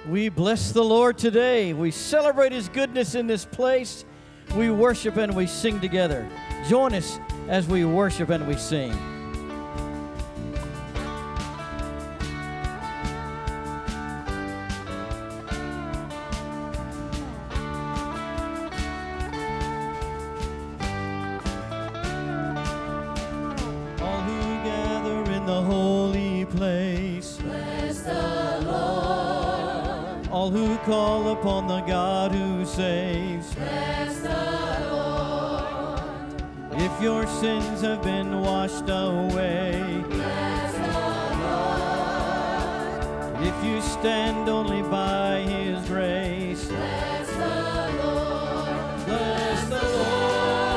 We bless the Lord today. We celebrate His goodness in this place. We worship and we sing together. Join us as we worship and we sing. All who gather in the holy place, bless the Lord. All who call upon the God who saves, bless the Lord. If your sins have been washed away, bless the Lord. If you stand only by His grace, bless the Lord. bless the Lord.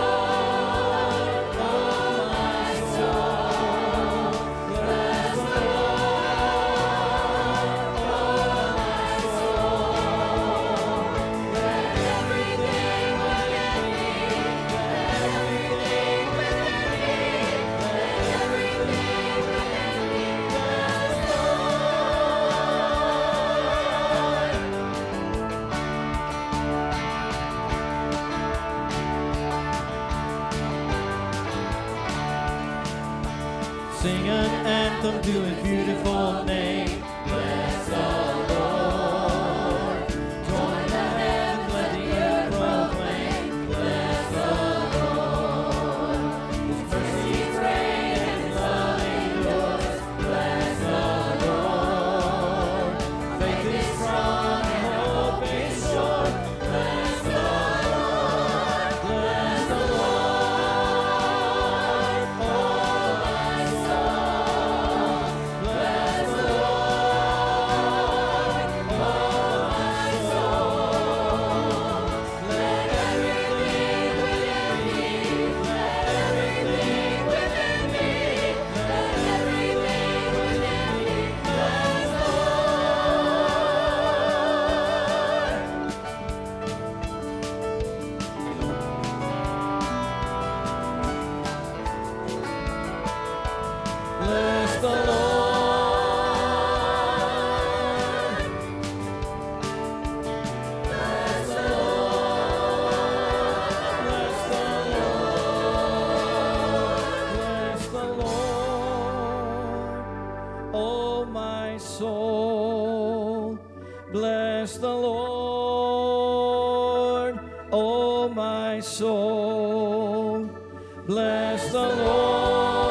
Sing an anthem to His beautiful name. Bless the Lord. Join the heavens, let the earth proclaim. Bless the Lord. His mercies reign and His love endures. Bless the Lord. Faith is strong and hope is sure. Bless the Lord. Bless the Lord. Bless the Lord. Bless the Lord. Bless the Lord. Bless the Lord. Oh, my soul. Bless the Lord. Oh, my soul. Bless the Lord.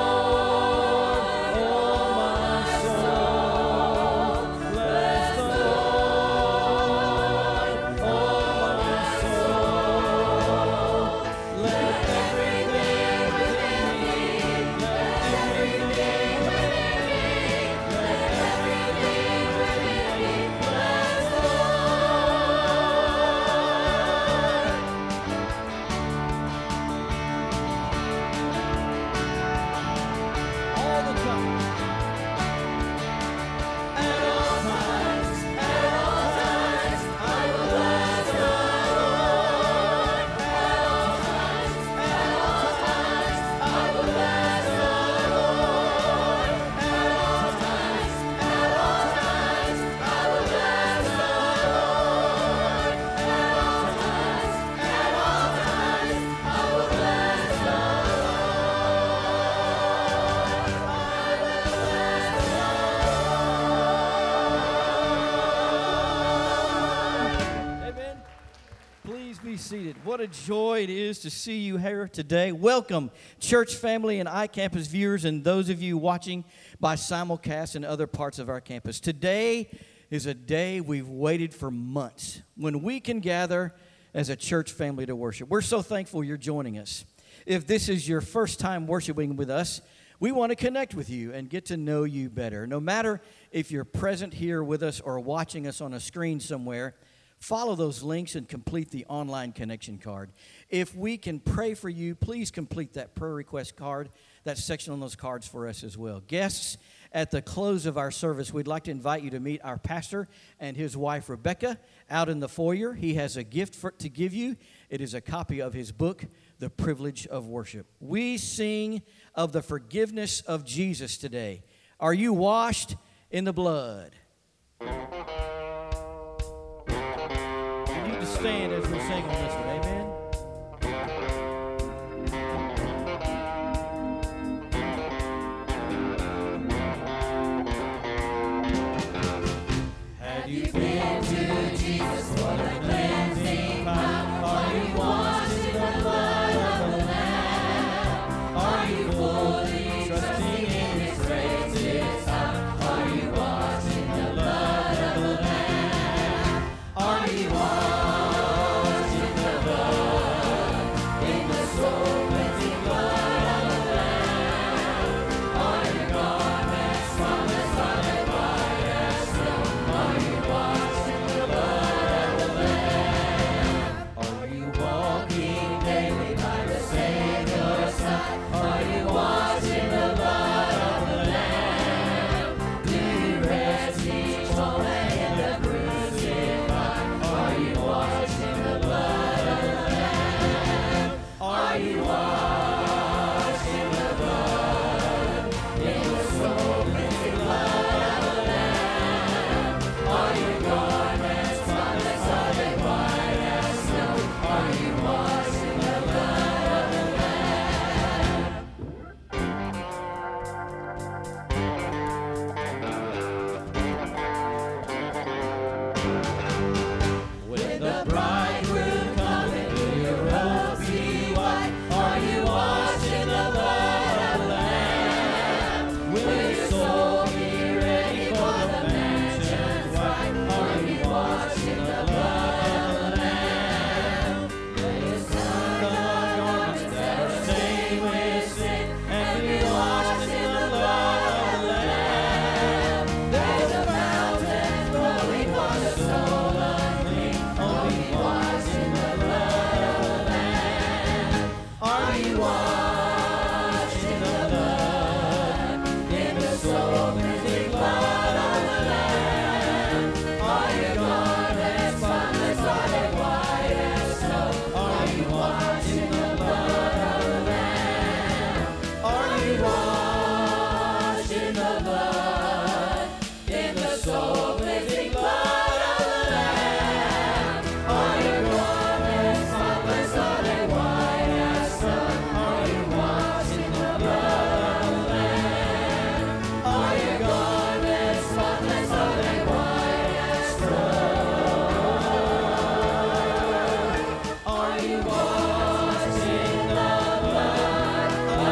Seated. What a joy it is to see you here today. Welcome, church family and iCampus viewers and those of you watching by simulcast in other parts of our campus. Today is a day we've waited for months when we can gather as a church family to worship. We're so thankful you're joining us. If this is your first time worshiping with us, we want to connect with you and get to know you better. No matter if you're present here with us or watching us on a screen somewhere, follow those links and complete the online connection card. If we can pray for you, please complete that prayer request card, that section on those cards for us as well. Guests, at the close of our service, we'd like to invite you to meet our pastor and his wife, Rebecca, out in the foyer. He has a gift to give you. It is a copy of his book, The Privilege of Worship. We sing of the forgiveness of Jesus today. Are you washed in the blood? stand as we sing on this one. Amen. Have you been to Jesus for the cleansing power? Are you washed in the blood of the Lamb? Are you fully trusting in His grace's power? Are you washed in the blood of the Lamb? Are you washed in the blood, in the soul cleansing blood of the Lamb? Are your garments spotless, scarlet white as snow? Are you washed in the blood of the Lamb? Are you walking daily by the Savior's side? Are you washed in the blood of the Lamb? Do you rest each moment in the crucified? Are you washed in the blood of the Lamb? Are you washed in the blood, in the soul cleansing blood of the Lamb? Are your garments spotless, scarlet white as snow? Are you washed in the blood of the Lamb? When the bridegroom cometh, will your robes be white? Are you washed in the blood of the Lamb? Will your soul be ready for the mansion's wife? Are you washed in the blood of the Lamb? Lay aside the garments that are stained with sin, and be washed in the blood of the Lamb. There's a fountain flowing for the soul unclean. Oh, be washed in the blood of the Lamb. Are you washed in the blood, in the soul cleansing blood of the Lamb? Are your garments spotless, scarlet white as snow? Are you washed in the blood of the Lamb? Are you washed in the blood, in the soul cleansing blood of the Lamb? Are your garments spotless, scarlet white as snow? Are you washed in the blood of the Lamb? Are your garments spotless, scarlet white as snow? Are you washed in the blood of the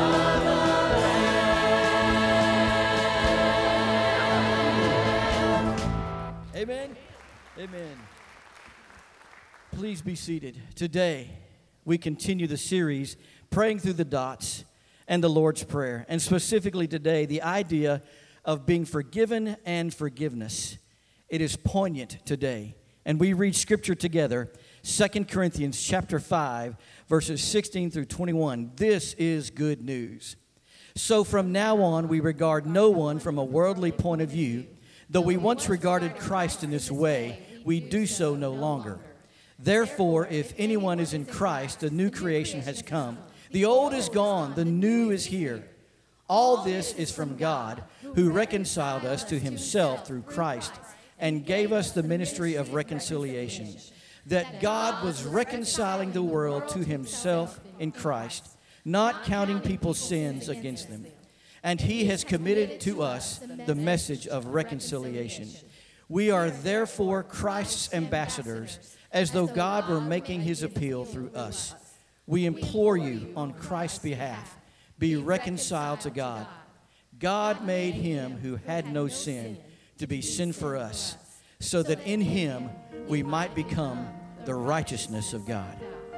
Lamb? Amen. Amen. Please be seated. Today, we continue the series, Praying Through the Dots and the Lord's Prayer. And specifically today, the idea of being forgiven and forgiveness. It is poignant today. And we read Scripture together, 2 Corinthians chapter 5, verses 16 through 21. This is good news. So from now on, we regard no one from a worldly point of view. Though we once regarded Christ in this way, we do so no longer. Therefore, if anyone is in Christ, a new creation has come. The old is gone, the new is here. All this is from God, who reconciled us to himself through Christ and gave us the ministry of reconciliation, that God was reconciling the world to himself in Christ, not counting people's sins against them. And he has committed to us the message of reconciliation. We are therefore Christ's ambassadors, as though God were making his appeal through us. We implore you on Christ's behalf, be reconciled to God. God made him who had no sin to be sin for us, so that in him we might become the righteousness of God.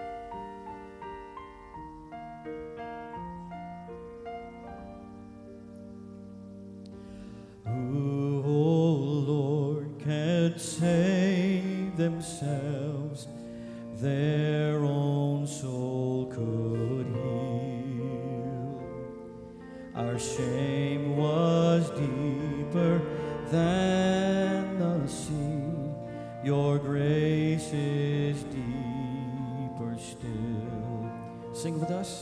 Who, O Lord, can save themselves? Their own soul could heal. Our shame was deeper than the sea. Your grace is deeper still. Sing with us.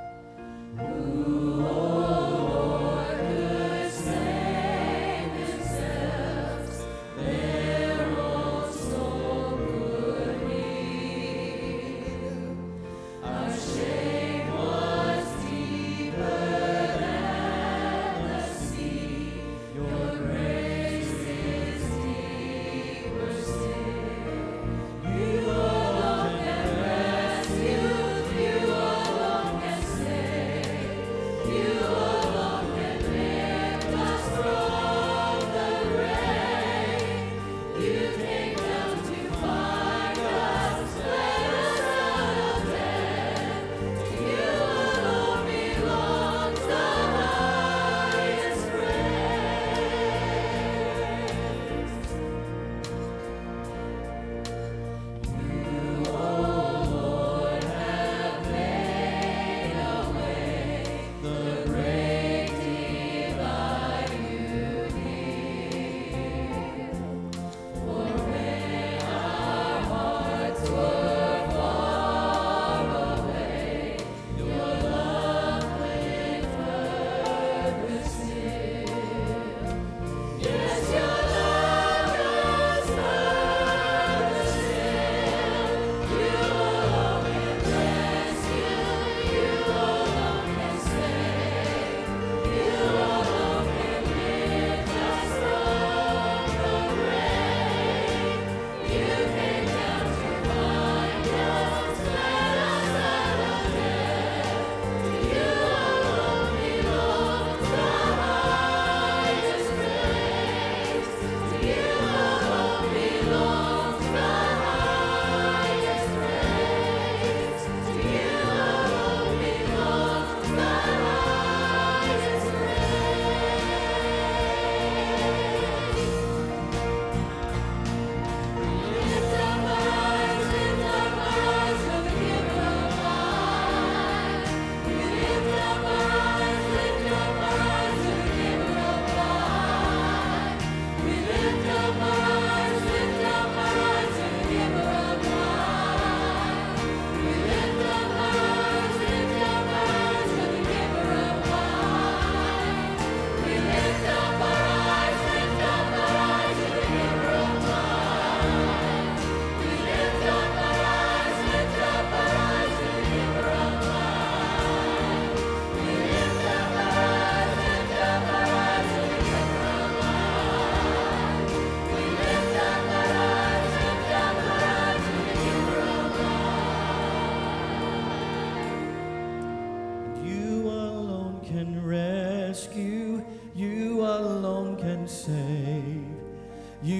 Who, O Lord, could save themselves? Their own soul could heal.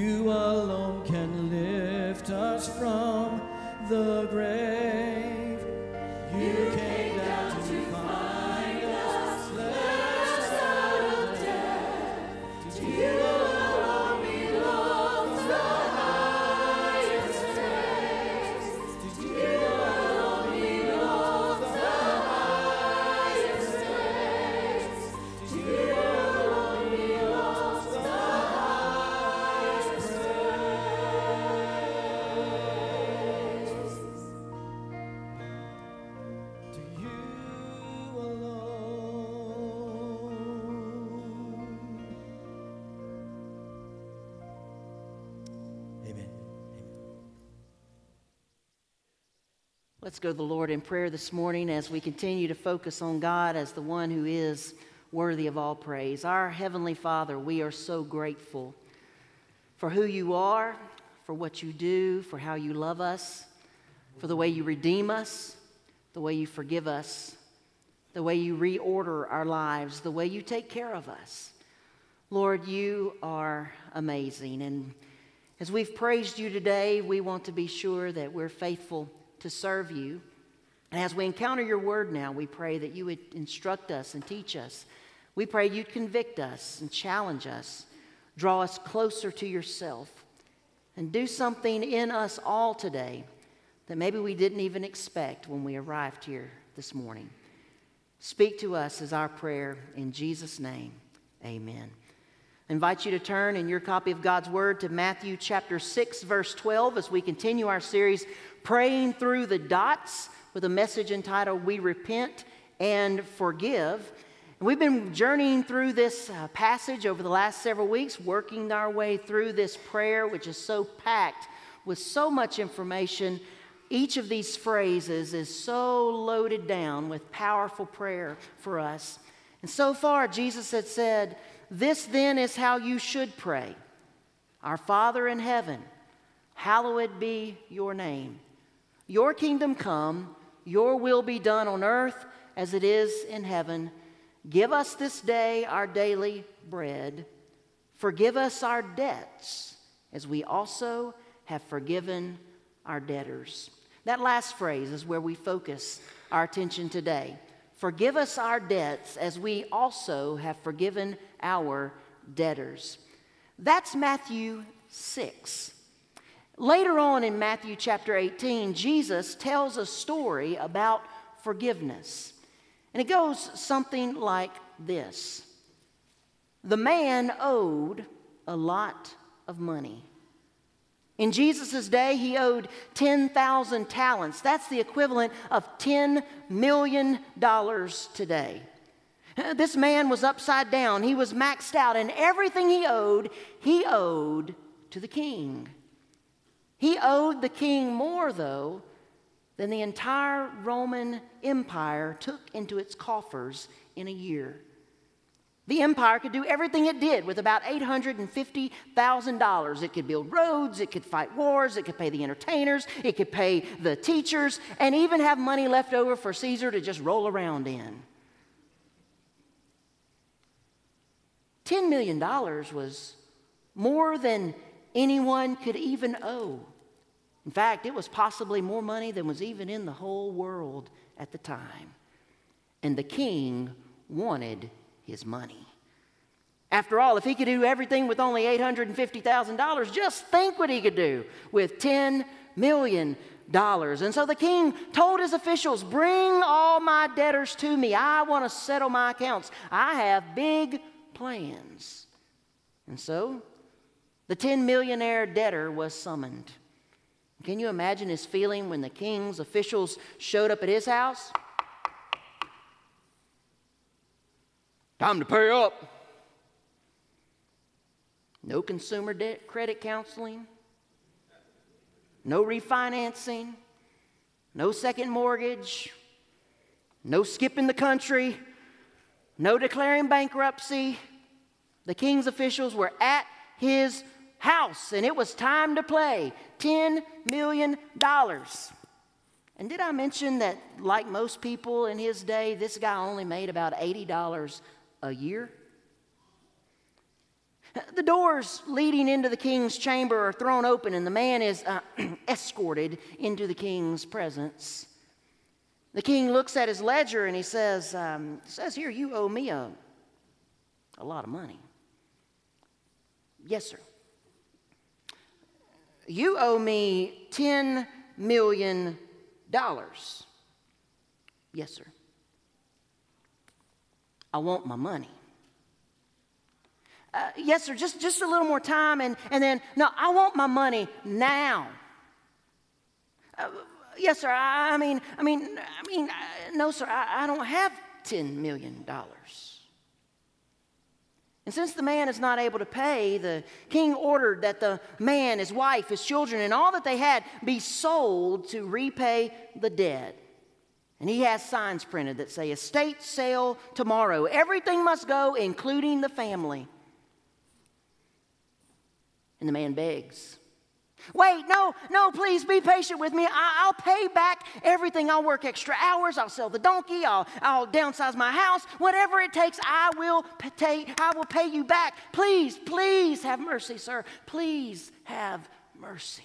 You alone can lift us from the grave. You came down to find us, left us out of death. To you alone belongs the highest praise. To you alone belongs the highest praise. To you alone belongs the highest praise. To you alone. Amen. Let's go to the Lord in prayer this morning as we continue to focus on God as the one who is worthy of all praise. Our Heavenly Father, we are so grateful for who you are, for what you do, for how you love us, for the way you redeem us, the way you forgive us, the way you reorder our lives, the way you take care of us. Lord, you are amazing. And as we've praised you today, we want to be sure that we're faithful to serve you. And as we encounter your word now, we pray that you would instruct us and teach us. We pray you'd convict us and challenge us, draw us closer to yourself, and do something in us all today that maybe we didn't even expect when we arrived here this morning. Speak to us is our prayer in Jesus' name. Amen. I invite you to turn in your copy of God's Word to Matthew chapter 6, verse 12, as we continue our series, Praying Through the Dots, with a message entitled, We Repent and Forgive. And we've been journeying through this passage over the last several weeks, working our way through this prayer, which is so packed with so much information. Each of these phrases is so loaded down with powerful prayer for us. And so far, Jesus had said, this then is how you should pray. Our Father in heaven, hallowed be your name. Your kingdom come, your will be done on earth as it is in heaven. Give us this day our daily bread. Forgive us our debts as we also have forgiven our debtors. That last phrase is where we focus our attention today. Forgive us our debts as we also have forgiven our debtors. That's Matthew 6. Later on in Matthew chapter 18, Jesus tells a story about forgiveness. And it goes something like this. The man owed a lot of money. In Jesus' day, he owed 10,000 talents. That's the equivalent of $10 million today. This man was upside down. He was maxed out, and everything he owed to the king. He owed the king more, though, than the entire Roman Empire took into its coffers in a year. The empire could do everything it did with about $850,000. It could build roads, it could fight wars, it could pay the entertainers, it could pay the teachers, and even have money left over for Caesar to just roll around in. $10 million was more than anyone could even owe. In fact, it was possibly more money than was even in the whole world at the time. And the king wanted his money. After all, if he could do everything with only $850,000, just think what he could do with $10 million. And so the king told his officials, bring all my debtors to me. I want to settle my accounts. I have big plans. And so the 10-millionaire debtor was summoned. Can you imagine his feeling when the king's officials showed up at his house? Time to pay up. No consumer debt credit counseling. No refinancing. No second mortgage. No skipping the country. No declaring bankruptcy. The king's officials were at his house, and it was time to play. $10 million. And did I mention that, like most people in his day, this guy only made about $80 a year? The doors leading into the king's chamber are thrown open, and the man is escorted into the king's presence. The king looks at his ledger and he says here, you owe me a lot of money. Yes, sir. You owe me $10 million. Yes, sir. I want my money. Yes, sir, just a little more time, and then, no, I want my money now. Yes, sir, I mean, no, sir, I don't have $10 million. And since the man is not able to pay, the king ordered that the man, his wife, his children, and all that they had be sold to repay the debt. And he has signs printed that say, estate sale tomorrow. Everything must go, including the family. And the man begs, wait, no, please be patient with me. I'll pay back everything. I'll work extra hours. I'll sell the donkey. I'll downsize my house. Whatever it takes, I will pay you back. Please have mercy, sir. Please have mercy.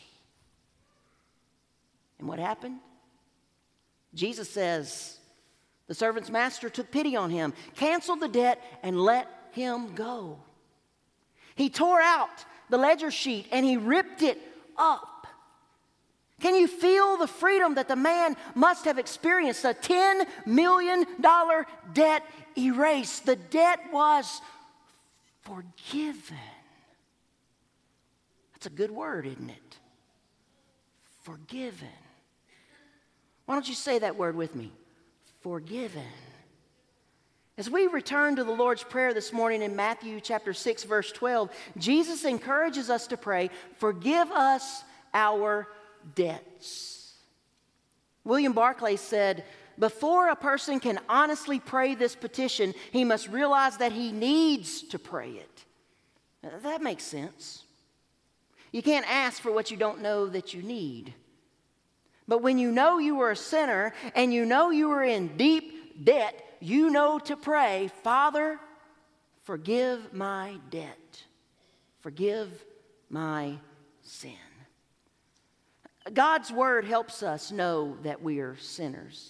And what happened? Jesus says, the servant's master took pity on him, canceled the debt, and let him go. He tore out the ledger sheet and he ripped it up. Can you feel the freedom that the man must have experienced? A $10 million debt erased. The debt was forgiven. That's a good word, isn't it? Forgiven. Why don't you say that word with me? Forgiven. As we return to the Lord's Prayer this morning in Matthew chapter 6, verse 12, Jesus encourages us to pray, forgive us our debts. William Barclay said, before a person can honestly pray this petition, he must realize that he needs to pray it. Now, that makes sense. You can't ask for what you don't know that you need. But when you know you are a sinner and you know you are in deep debt, you know to pray, Father, forgive my debt. Forgive my sin. God's word helps us know that we are sinners.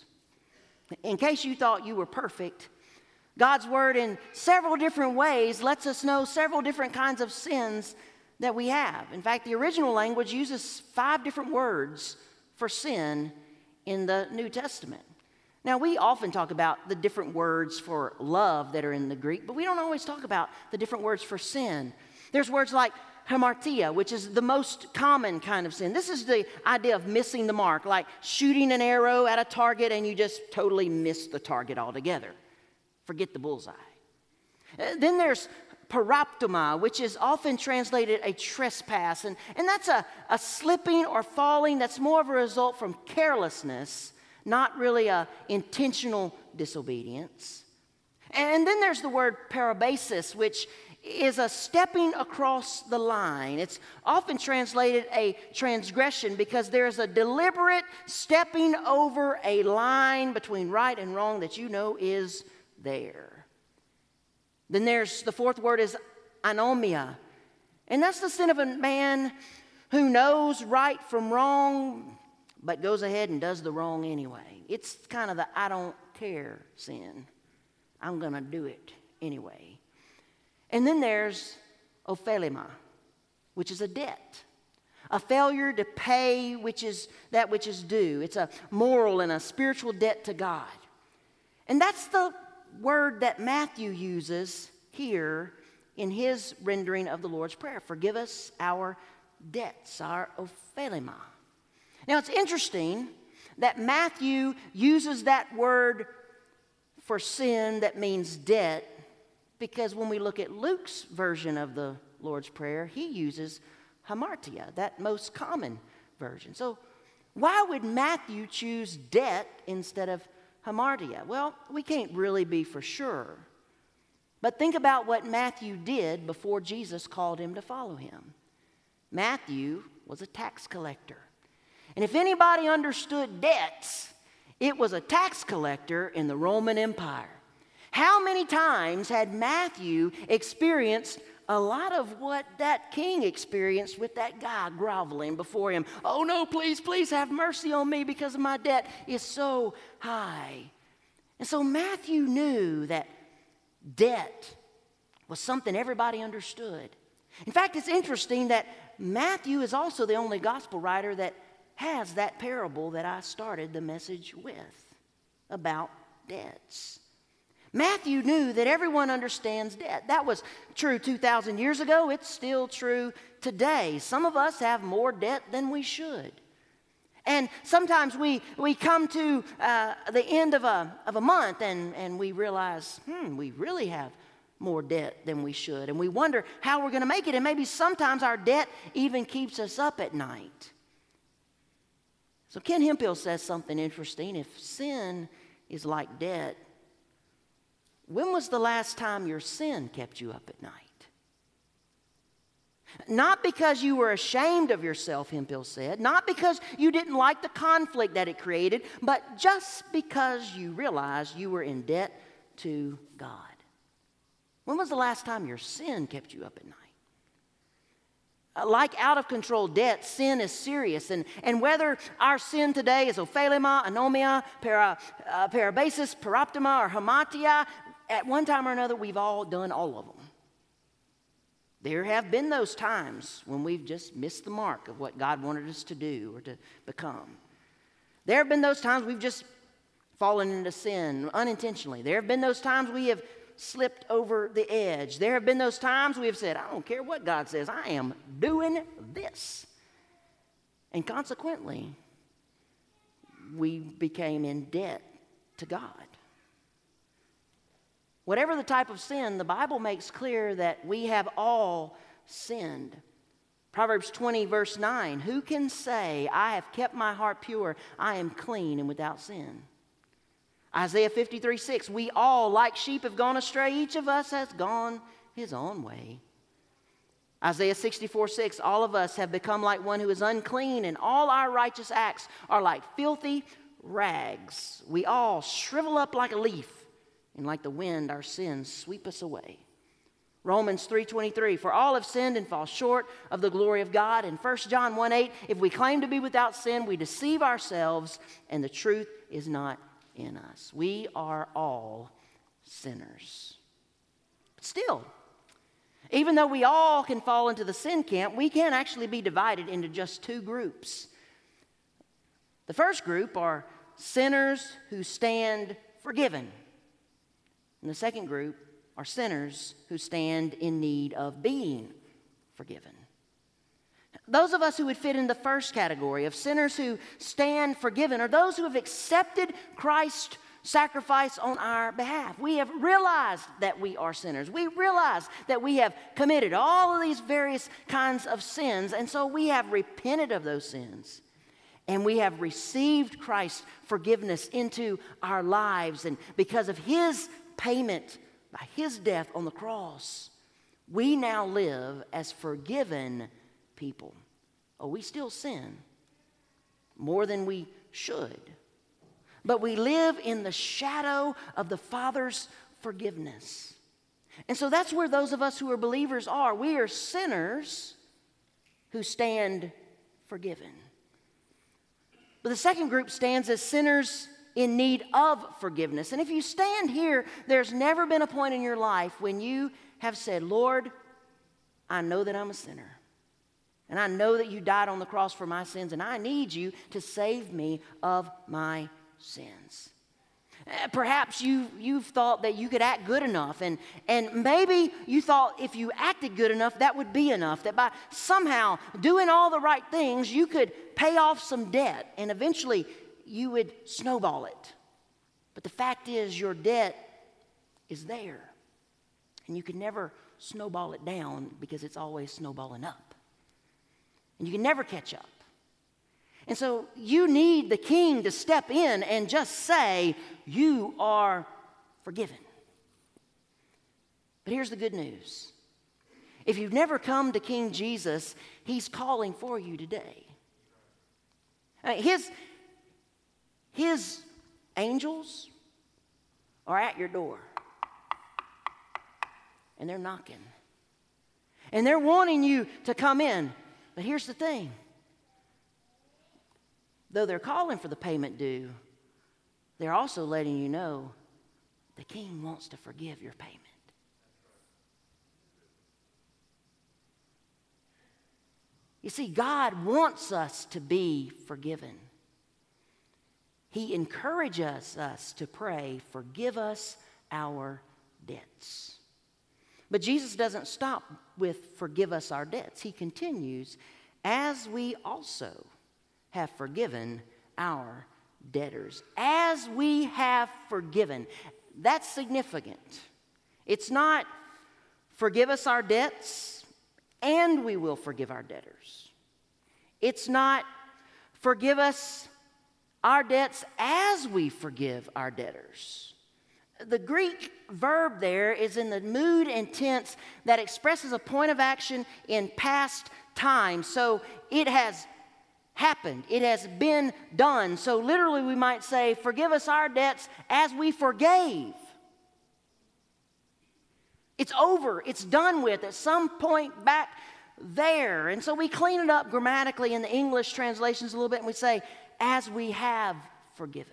In case you thought you were perfect, God's word in several different ways lets us know several different kinds of sins that we have. In fact, the original language uses 5 different words for sin in the New Testament. Now, we often talk about the different words for love that are in the Greek, but we don't always talk about the different words for sin. There's words like hamartia, which is the most common kind of sin. This is the idea of missing the mark, like shooting an arrow at a target and you just totally miss the target altogether. Forget the bullseye. Then there's paraptoma, which is often translated a trespass. And that's a slipping or falling that's more of a result from carelessness, not really a intentional disobedience. And then there's the word parabasis, which is a stepping across the line. It's often translated a transgression because there's a deliberate stepping over a line between right and wrong that you know is there. Then there's the 4th word is anomia. And that's the sin of a man who knows right from wrong, but goes ahead and does the wrong anyway. It's kind of the I don't care sin. I'm going to do it anyway. And then there's ophelema, which is a debt. A failure to pay which is that which is due. It's a moral and a spiritual debt to God. And that's the word that Matthew uses here in his rendering of the Lord's Prayer. Forgive us our debts, our ophelema. Now, it's interesting that Matthew uses that word for sin that means debt, because when we look at Luke's version of the Lord's Prayer, he uses hamartia, that most common version. So why would Matthew choose debt instead of hamartia? Well, we can't really be for sure. But think about what Matthew did before Jesus called him to follow him. Matthew was a tax collector. And if anybody understood debts, it was a tax collector in the Roman Empire. How many times had Matthew experienced a lot of what that king experienced with that guy groveling before him. Oh no, please, please have mercy on me because my debt is so high. And so Matthew knew that debt was something everybody understood. In fact, it's interesting that Matthew is also the only gospel writer that has that parable that I started the message with about debts. Matthew knew that everyone understands debt. That was true 2,000 years ago. It's still true today. Some of us have more debt than we should. And sometimes we come to the end of a month and we realize, we really have more debt than we should. And we wonder how we're going to make it. And maybe sometimes our debt even keeps us up at night. So Ken Hemphill says something interesting. If sin is like debt, when was the last time your sin kept you up at night? Not because you were ashamed of yourself, Hemphill said, not because you didn't like the conflict that it created, but just because you realized you were in debt to God. When was the last time your sin kept you up at night? Like out-of-control debt, sin is serious. And whether our sin today is ophelema, anomia, parabasis, paroptima, or hamartia, at one time or another, we've all done all of them. There have been those times when we've just missed the mark of what God wanted us to do or to become. There have been those times we've just fallen into sin unintentionally. There have been those times we have slipped over the edge. There have been those times we have said, I don't care what God says, I am doing this. And consequently, we became in debt to God. Whatever the type of sin, the Bible makes clear that we have all sinned. Proverbs 20, verse 9, who can say, I have kept my heart pure, I am clean and without sin? Isaiah 53, 6, we all like sheep have gone astray, each of us has gone his own way. Isaiah 64, 6, all of us have become like one who is unclean, and all our righteous acts are like filthy rags. We all shrivel up like a leaf, and like the wind, our sins sweep us away. Romans 3:23, for all have sinned and fall short of the glory of God. And 1 John 1:8, if we claim to be without sin, we deceive ourselves, and the truth is not in us. We are all sinners. But still, even though we all can fall into the sin camp, we can actually be divided into just two groups. The first group are sinners who stand forgiven. And the second group are sinners who stand in need of being forgiven. Those of us who would fit in the first category of sinners who stand forgiven are those who have accepted Christ's sacrifice on our behalf. We have realized that we are sinners. We realize that we have committed all of these various kinds of sins, and so we have repented of those sins. And we have received Christ's forgiveness into our lives, and because of His payment by His death on the cross, we now live as forgiven people. Oh, we still sin more than we should, but we live in the shadow of the Father's forgiveness. And so that's where those of us who are believers are. We are sinners who stand forgiven. But the second group stands as sinners in need of forgiveness. And if you stand here, there's never been a point in your life when you have said, Lord, I know that I'm a sinner. And I know that you died on the cross for my sins, and I need you to save me of my sins. Perhaps you've thought that you could act good enough, and maybe you thought if you acted good enough, that would be enough, that by somehow doing all the right things, you could pay off some debt, and eventually you would snowball it. But the fact is, your debt is there, and you can never snowball it down because it's always snowballing up. And you can never catch up. And so you need the king to step in and just say, you are forgiven. But here's the good news. If you've never come to King Jesus, He's calling for you today. His angels are at your door. And they're knocking. And they're wanting you to come in. But here's the thing. Though they're calling for the payment due, they're also letting you know the king wants to forgive your payment. You see, God wants us to be forgiven. He encourages us to pray, forgive us our debts. But Jesus doesn't stop with forgive us our debts. He continues, as we also have forgiven our debtors. As we have forgiven. That's significant. It's not forgive us our debts and we will forgive our debtors. It's not forgive us our debts as we forgive our debtors. The Greek verb there is in the mood and tense that expresses a point of action in past time. So it has happened. It has been done. So literally we might say, forgive us our debts as we forgave. It's over. It's done with at some point back there. And so we clean it up grammatically in the English translations a little bit and we say, as we have forgiven.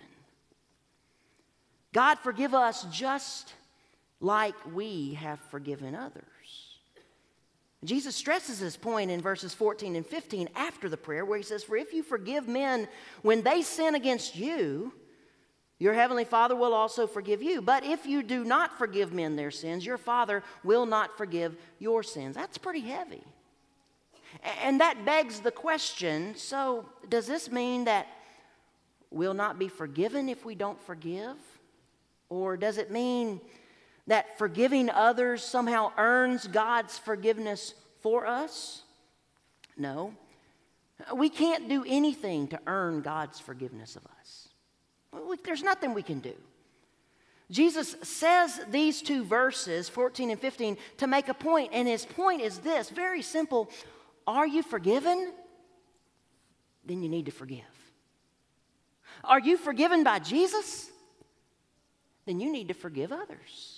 God, forgive us just like we have forgiven others. Jesus stresses this point in verses 14 and 15 after the prayer where he says, for if you forgive men when they sin against you, your heavenly Father will also forgive you. But if you do not forgive men their sins, your Father will not forgive your sins. That's pretty heavy. And that begs the question, so does this mean that we'll not be forgiven if we don't forgive? Or does it mean that forgiving others somehow earns God's forgiveness for us? No. We can't do anything to earn God's forgiveness of us. There's nothing we can do. Jesus says these two verses, 14 and 15, to make a point, and his point is this, very simple. Are you forgiven? Then you need to forgive. Are you forgiven by Jesus? Then you need to forgive others.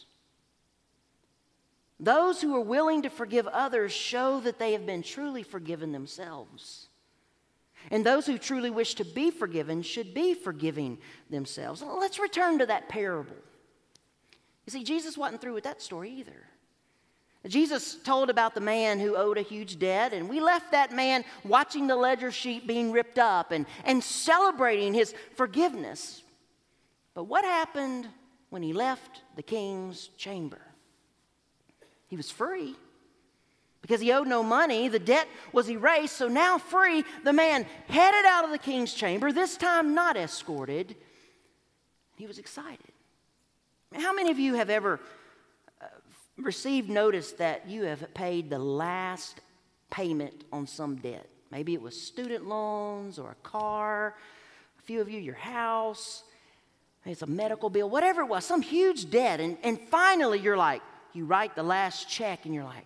Those who are willing to forgive others show that they have been truly forgiven themselves. And those who truly wish to be forgiven should be forgiving themselves. Let's return to that parable. You see, Jesus wasn't through with that story either. Jesus told about the man who owed a huge debt, and we left that man watching the ledger sheet being ripped up and celebrating his forgiveness. But what happened when he left the king's chamber? He was free. Because he owed no money, the debt was erased, so now free, the man headed out of the king's chamber, this time not escorted. He was excited. How many of you have ever received notice that you have paid the last payment on some debt? Maybe it was student loans or a car, a few of you, your house, maybe it's a medical bill, whatever it was, some huge debt, and finally you're like, you write the last check and you're like,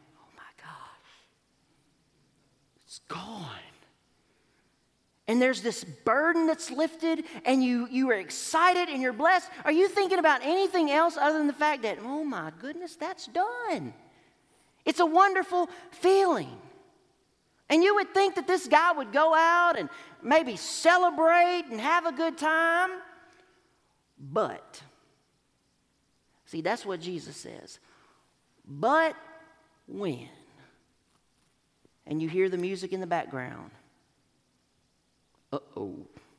it's gone. And there's this burden that's lifted and you are excited and you're blessed. Are you thinking about anything else other than the fact that, oh my goodness, that's done? It's a wonderful feeling. And you would think that this guy would go out and maybe celebrate and have a good time. But, see, that's what Jesus says. But when? And you hear the music in the background. Uh-oh.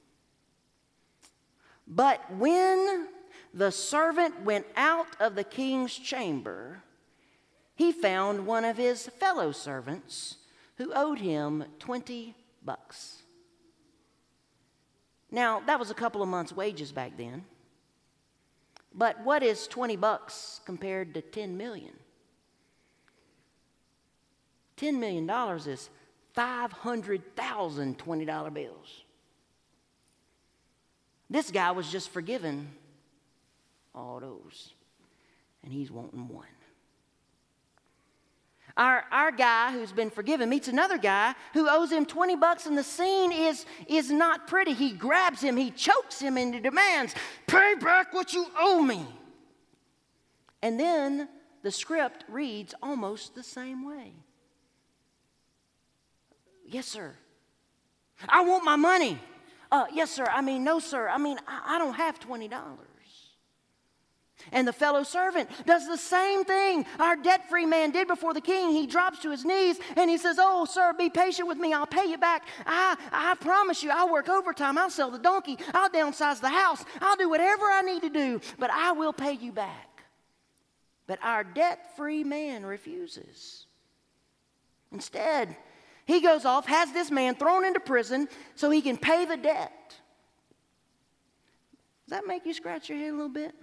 But when the servant went out of the king's chamber, he found one of his fellow servants who owed him $20. Now, that was a couple of months' wages back then. But what is $20 compared to $10 million? $10 million is 500,000 $20 bills. This guy was just forgiven all those, and he's wanting one. Our guy who's been forgiven meets another guy who owes him $20, and the scene is not pretty. He grabs him, he chokes him, and he demands, "Pay back what you owe me." And then the script reads almost the same way. Yes, sir. I want my money. Yes, sir. No, sir. I don't have $20. And the fellow servant does the same thing our debt-free man did before the king. He drops to his knees and he says, oh, sir, be patient with me. I'll pay you back. I promise you, I'll work overtime. I'll sell the donkey. I'll downsize the house. I'll do whatever I need to do, but I will pay you back. But our debt-free man refuses. Instead, he goes off, has this man thrown into prison so he can pay the debt. Does that make you scratch your head a little bit?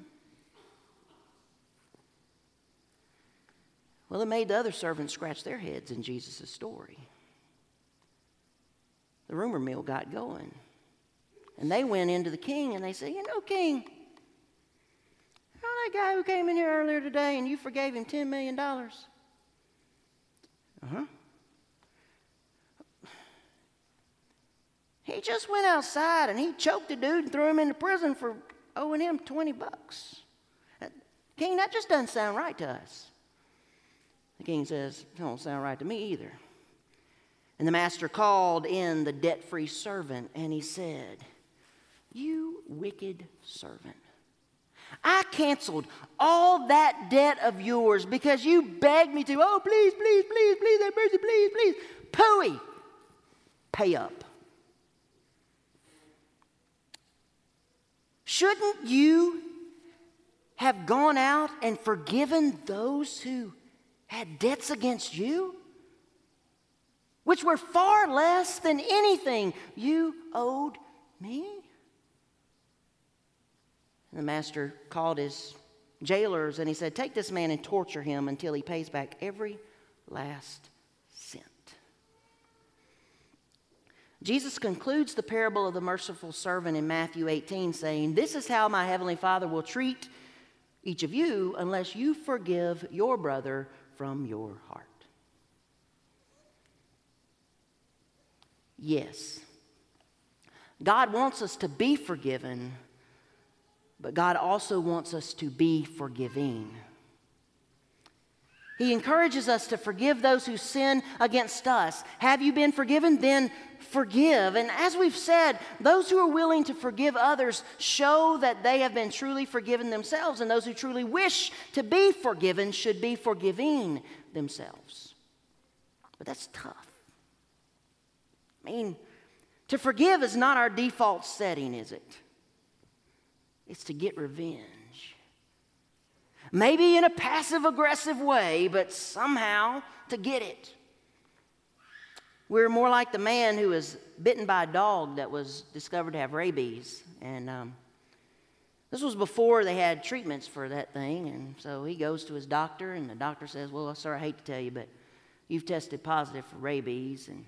Well, it made the other servants scratch their heads in Jesus' story. The rumor mill got going. And they went into the king and they said, you know, king, you know that guy who came in here earlier today and you forgave him $10 million? Uh-huh. He just went outside and he choked a dude and threw him into prison for owing him $20. King, that just doesn't sound right to us. The king says, it don't sound right to me either. And the master called in the debt-free servant and he said, you wicked servant, I canceled all that debt of yours because you begged me to. Oh, please, please, please, please, have mercy, please, please. Pooey, pay up. Shouldn't you have gone out and forgiven those who had debts against you, which were far less than anything you owed me? And the master called his jailers and he said, take this man and torture him until he pays back every last cent. Jesus concludes the parable of the merciful servant in Matthew 18 saying, this is how my heavenly Father will treat each of you unless you forgive your brother from your heart. Yes, God wants us to be forgiven, but God also wants us to be forgiving. He encourages us to forgive those who sin against us. Have you been forgiven? Then forgive. And as we've said, those who are willing to forgive others show that they have been truly forgiven themselves, and those who truly wish to be forgiven should be forgiving themselves. But that's tough. To forgive is not our default setting, is it? It's to get revenge. Maybe in a passive-aggressive way, but somehow to get it. We're more like the man who was bitten by a dog that was discovered to have rabies. And this was before they had treatments for that thing. And so he goes to his doctor, and the doctor says, well, sir, I hate to tell you, but you've tested positive for rabies, and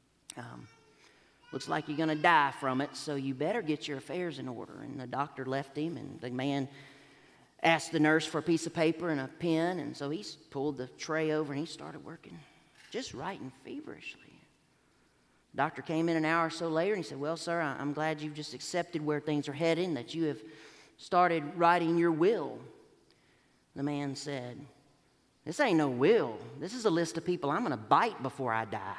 looks like you're going to die from it, so you better get your affairs in order. And the doctor left him, and the man asked the nurse for a piece of paper and a pen, and so he pulled the tray over and he started working, just writing feverishly. The doctor came in an hour or so later and he said, well, sir, I'm glad you've just accepted where things are heading, that you have started writing your will. The man said, this ain't no will. This is a list of people I'm going to bite before I die.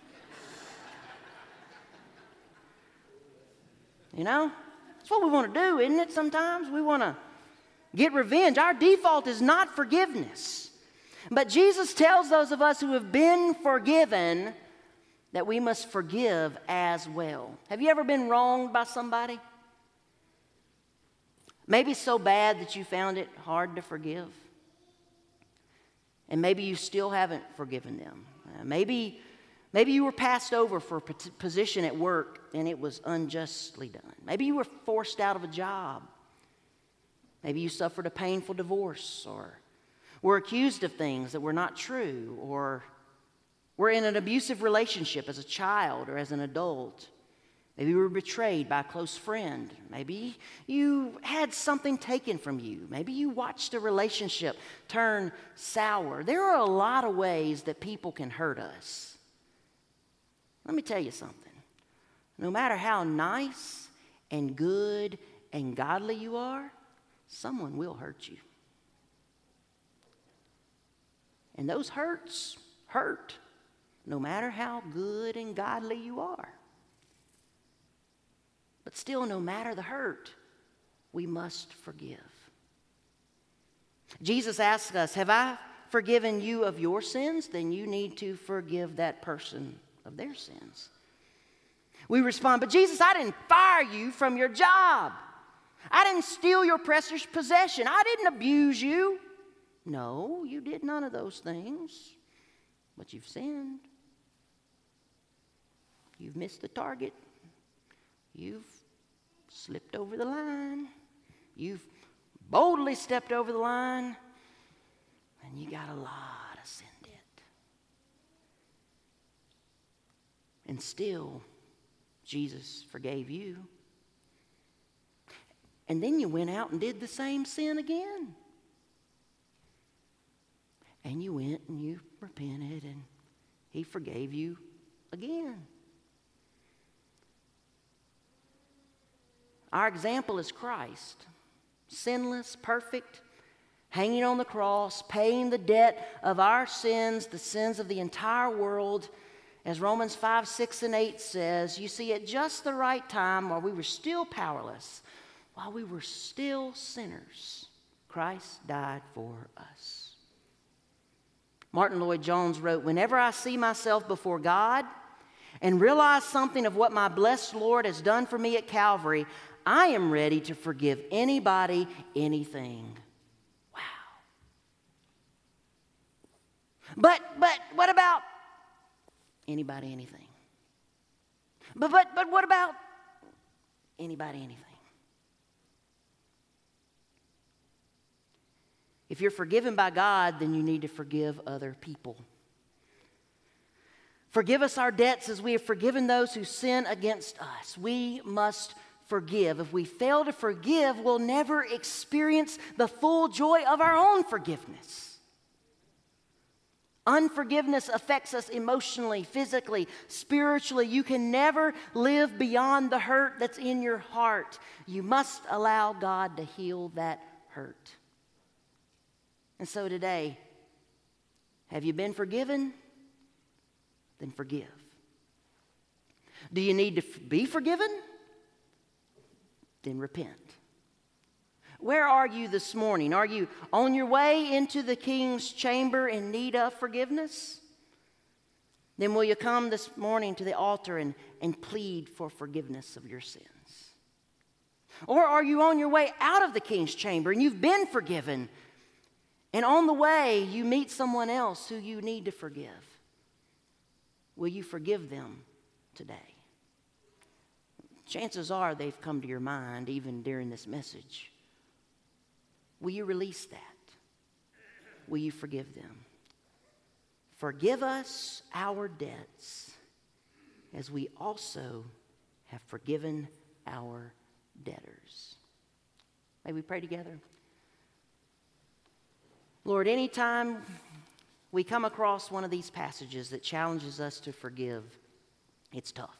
You know, that's what we want to do, isn't it? Sometimes we want to get revenge. Our default is not forgiveness. But Jesus tells those of us who have been forgiven that we must forgive as well. Have you ever been wronged by somebody? Maybe so bad that you found it hard to forgive. And maybe you still haven't forgiven them. Maybe you were passed over for a position at work and it was unjustly done. Maybe you were forced out of a job. Maybe you suffered a painful divorce, or were accused of things that were not true, or were in an abusive relationship as a child or as an adult. Maybe you were betrayed by a close friend. Maybe you had something taken from you. Maybe you watched a relationship turn sour. There are a lot of ways that people can hurt us. Let me tell you something. No matter how nice and good and godly you are, someone will hurt you. And those hurts hurt. no matter how good and godly you are. But still, no matter the hurt, we must forgive. Jesus asks us, have I forgiven you of your sins? Then you need to forgive that person of their sins. We respond, but Jesus, I didn't fire you from your job. I didn't steal your precious possession. I didn't abuse you. No, you did none of those things. But you've sinned. You've missed the target. You've slipped over the line. You've boldly stepped over the line. And you got a lot of sin debt. And still, Jesus forgave you. And then you went out and did the same sin again. And you went and you repented and He forgave you again. Our example is Christ, sinless, perfect, hanging on the cross, paying the debt of our sins, the sins of the entire world. As Romans 5, 6, and 8 says, you see, at just the right time, while we were still powerless, while we were still sinners, Christ died for us. Martin Lloyd-Jones wrote, whenever I see myself before God and realize something of what my blessed Lord has done for me at Calvary, I am ready to forgive anybody, anything. Wow. But what about anybody, anything? But what about anybody, anything? If you're forgiven by God, then you need to forgive other people. Forgive us our debts as we have forgiven those who sin against us. We must forgive. If we fail to forgive, we'll never experience the full joy of our own forgiveness. Unforgiveness affects us emotionally, physically, spiritually. You can never live beyond the hurt that's in your heart. You must allow God to heal that hurt. And so today, have you been forgiven? Then forgive. Do you need to be forgiven? Then repent. Where are you this morning? Are you on your way into the king's chamber in need of forgiveness? Then will you come this morning to the altar and plead for forgiveness of your sins? Or are you on your way out of the king's chamber and you've been forgiven, and on the way you meet someone else who you need to forgive? Will you forgive them today? Chances are they've come to your mind even during this message. Will you release that? Will you forgive them? Forgive us our debts as we also have forgiven our debtors. May we pray together? Lord, anytime we come across one of these passages that challenges us to forgive, it's tough.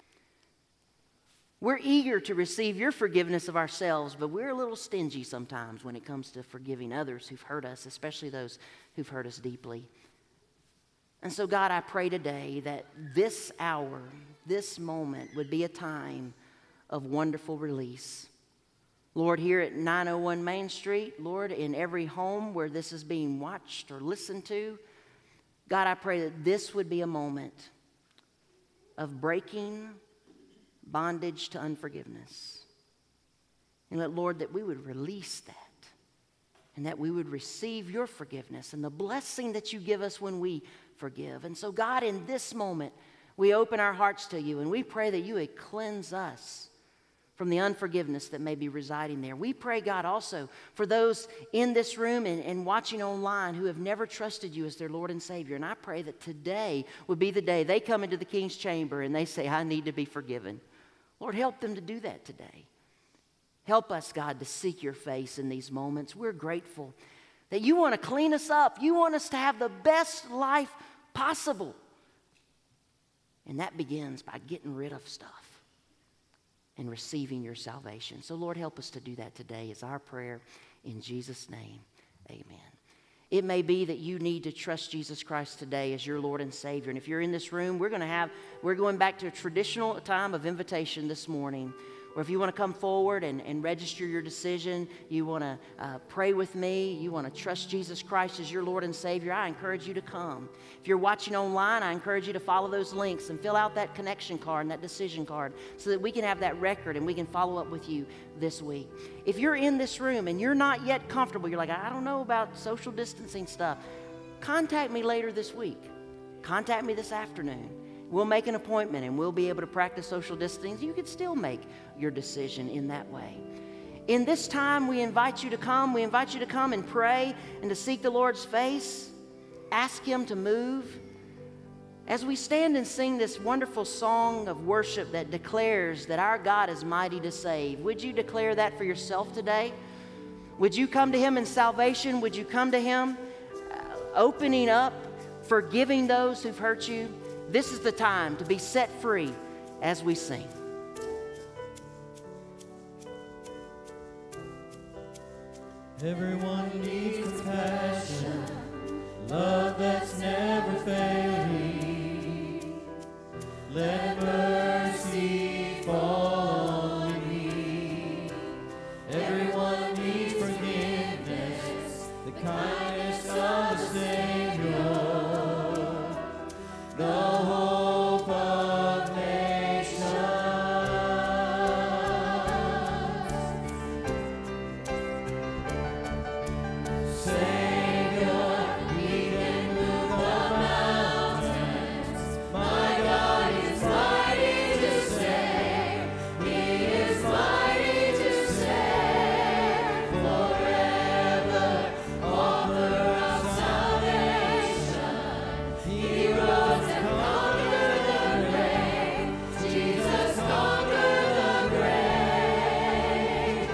We're eager to receive your forgiveness of ourselves, but we're a little stingy sometimes when it comes to forgiving others who've hurt us, especially those who've hurt us deeply. And so, God, I pray today that this hour, this moment would be a time of wonderful release. Lord, here at 901 Main Street, Lord, in every home where this is being watched or listened to, God, I pray that this would be a moment of breaking bondage to unforgiveness. And that, Lord, that we would release that and that we would receive your forgiveness and the blessing that you give us when we forgive. And so, God, in this moment, we open our hearts to you and we pray that you would cleanse us from the unforgiveness that may be residing there. We pray, God, also for those in this room and watching online who have never trusted you as their Lord and Savior. And I pray that today would be the day they come into the king's chamber and they say, I need to be forgiven. Lord, help them to do that today. Help us, God, to seek your face in these moments. We're grateful that you want to clean us up. You want us to have the best life possible. And that begins by getting rid of stuff and receiving your salvation. So, Lord, help us to do that today is our prayer in Jesus' name. Amen. It may be that you need to trust Jesus Christ today as your Lord and Savior. And if you're in this room, we're going back to a traditional time of invitation this morning. Or if you want to come forward and register your decision, you want to pray with me, you want to trust Jesus Christ as your Lord and Savior, I encourage you to come. If you're watching online, I encourage you to follow those links and fill out that connection card and that decision card so that we can have that record and we can follow up with you this week. If you're in this room and you're not yet comfortable, you're like, I don't know about social distancing stuff, contact me later this week. Contact me this afternoon. We'll make an appointment and we'll be able to practice social distancing. You can still make your decision in that way. In this time, we invite you to come. We invite you to come and pray and to seek the Lord's face. Ask Him to move. As we stand and sing this wonderful song of worship that declares that our God is mighty to save, would you declare that for yourself today? Would you come to Him in salvation? Would you come to Him opening up, forgiving those who've hurt you? This is the time to be set free as we sing. Everyone needs compassion, love that's never failing. Let mercy fall on me. Everyone needs forgiveness, the kindness of the Savior, the hope of nations. Savior, He can move the mountains. My God is mighty to save. He is mighty to save. Forever, author of salvation. He rose and conquered the grave. Jesus conquered the grave.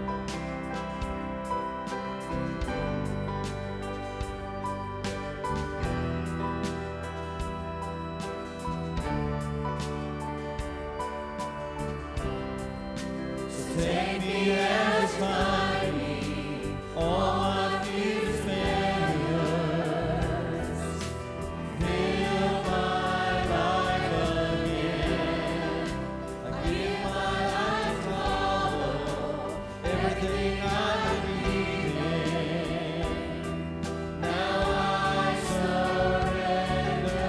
So take me and find me, all my fears failures. Fill my life again. I give my life to follow everything I believe in. Now I surrender.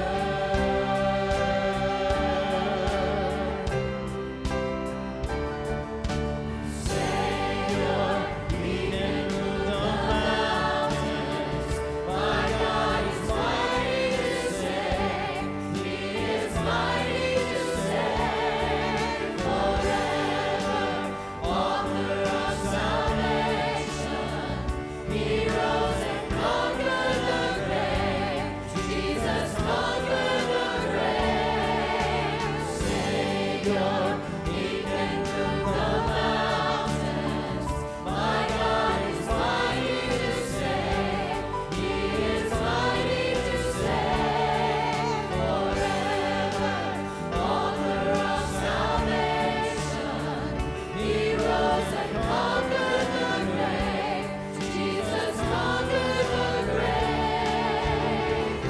Savior, He can move the mountains. My God is mighty to save. He is mighty to save. Forever, author of salvation. He rose and conquered the grave. Jesus conquered the grave. Savior, He can move the mountains. My God is mighty to save. He is mighty to save. Forever, author of salvation. He rose and conquered the grave. Jesus conquered the grave.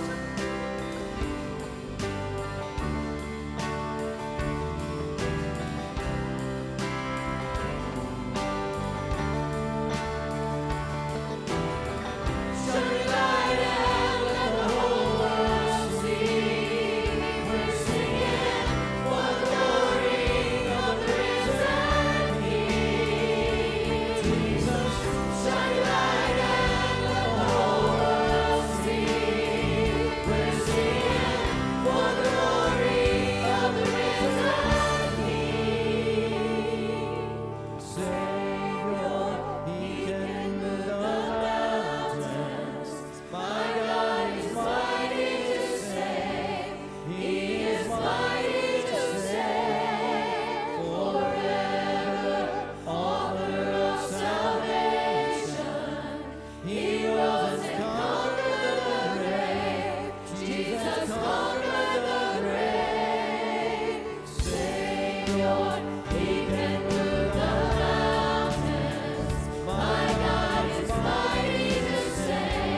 Shine your light and let the whole world see. We're singing for the glory of the risen King. Jesus, shine your light and let the whole world see. We're singing for the glory of the risen King. Savior, He can move the mountains. My God is mighty to save. He is mighty to save. Forever, author of salvation. He rose and conquered the grave. Jesus conquered the grave. Savior, He can move the mountains. My God is mighty to save.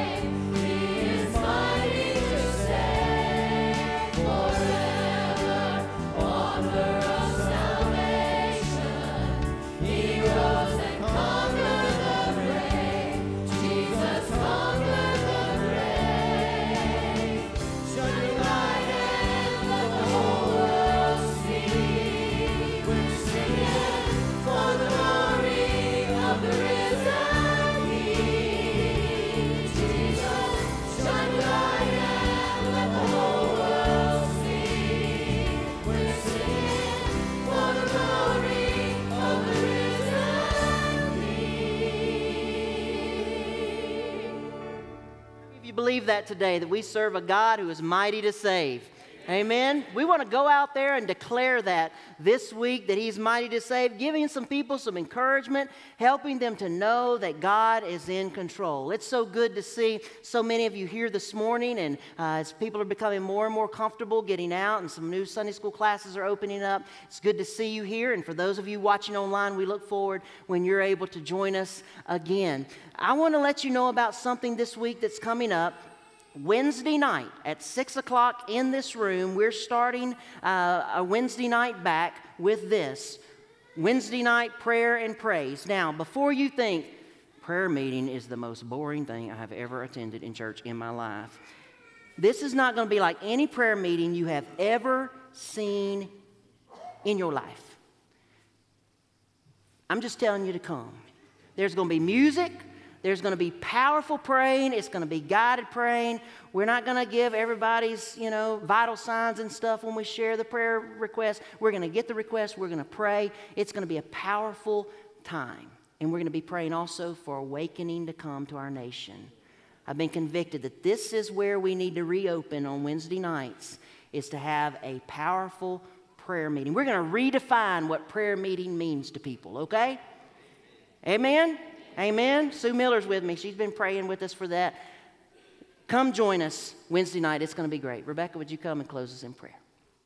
believe that today, that we serve a God who is mighty to save? Amen. We want to go out there and declare that this week, that He's mighty to save, giving some people some encouragement, helping them to know that God is in control. It's so good to see so many of you here this morning, and as people are becoming more and more comfortable getting out and some new Sunday school classes are opening up, it's good to see you here. And for those of you watching online, we look forward when you're able to join us again. I want to let you know about something this week that's coming up. Wednesday night at 6 o'clock in this room, we're starting a Wednesday night back with this Wednesday night prayer and praise. Now, before you think prayer meeting is the most boring thing I have ever attended in church in my life, this is not going to be like any prayer meeting you have ever seen in your life. I'm just telling you to come. There's going to be music. There's going to be powerful praying. It's going to be guided praying. We're not going to give everybody's, vital signs and stuff when we share the prayer request. We're going to get the request. We're going to pray. It's going to be a powerful time. And we're going to be praying also for awakening to come to our nation. I've been convicted that this is where we need to reopen on Wednesday nights, is to have a powerful prayer meeting. We're going to redefine what prayer meeting means to people, okay? Amen? Amen. Sue Miller's with me. She's been praying with us for that. Come join us Wednesday night. It's going to be great. Rebecca, would you come and close us in prayer?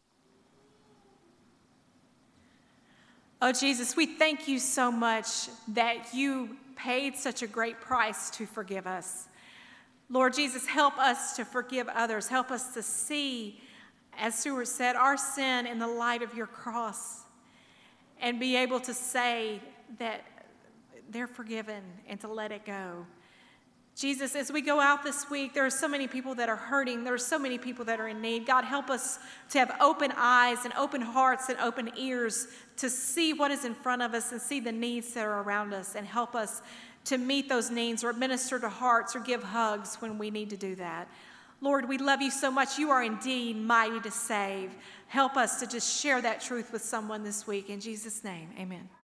Oh, Jesus, we thank you so much that you paid such a great price to forgive us. Lord Jesus, help us to forgive others. Help us to see, as Stuart said, our sin in the light of your cross and be able to say that they're forgiven and to let it go. Jesus, as we go out this week, there are so many people that are hurting. There are so many people that are in need. God, help us to have open eyes and open hearts and open ears to see what is in front of us and see the needs that are around us, and help us to meet those needs or minister to hearts or give hugs when we need to do that. Lord, we love you so much. You are indeed mighty to save. Help us to just share that truth with someone this week. In Jesus' name, amen.